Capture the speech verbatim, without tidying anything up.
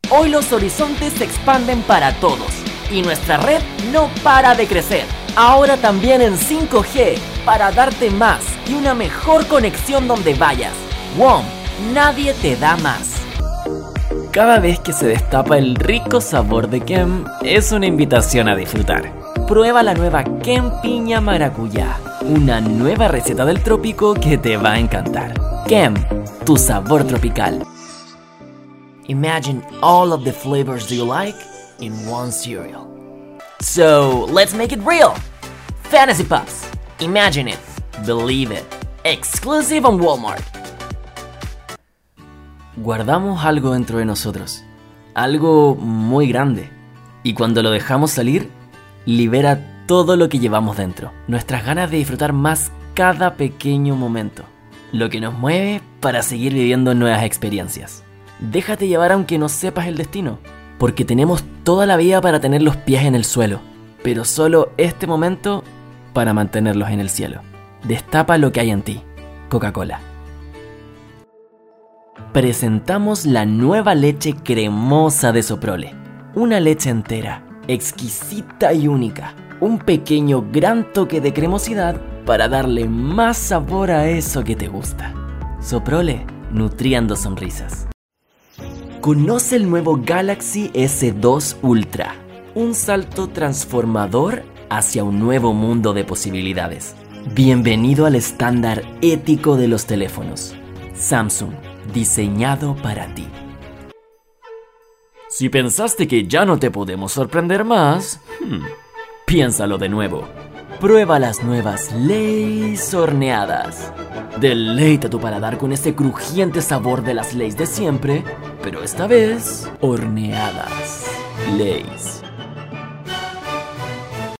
Hoy los horizontes se expanden para todos y nuestra red no para de crecer. Ahora también en cinco G para darte más y una mejor conexión donde vayas. W O M, nadie te da más. Cada vez que se destapa el rico sabor de Kem, es una invitación a disfrutar. Prueba la nueva Kem Piña Maracuyá, una nueva receta del trópico que te va a encantar. Kem, tu sabor tropical. Imagine all of the flavors you like in one cereal. So, let's make it real. Fantasy Puffs. Imagine it. Believe it. Exclusive on Walmart. Guardamos algo dentro de nosotros, algo muy grande, y cuando lo dejamos salir, libera todo lo que llevamos dentro, nuestras ganas de disfrutar más cada pequeño momento, lo que nos mueve para seguir viviendo nuevas experiencias. Déjate llevar aunque no sepas el destino, porque tenemos toda la vida para tener los pies en el suelo, pero solo este momento para mantenerlos en el cielo. Destapa lo que hay en ti. Coca-Cola. Presentamos la nueva leche cremosa de Soprole. Una leche entera, exquisita y única. Un pequeño gran toque de cremosidad para darle más sabor a eso que te gusta. Soprole, nutriendo sonrisas. Conoce el nuevo Galaxy S dos Ultra. Un salto transformador hacia un nuevo mundo de posibilidades. Bienvenido al estándar ético de los teléfonos. Samsung. Diseñado para ti. Si pensaste que ya no te podemos sorprender más, hmm, piénsalo de nuevo. Prueba las nuevas Lay's horneadas. Deleita tu paladar con ese crujiente sabor de las Lay's de siempre, pero esta vez horneadas. Lay's.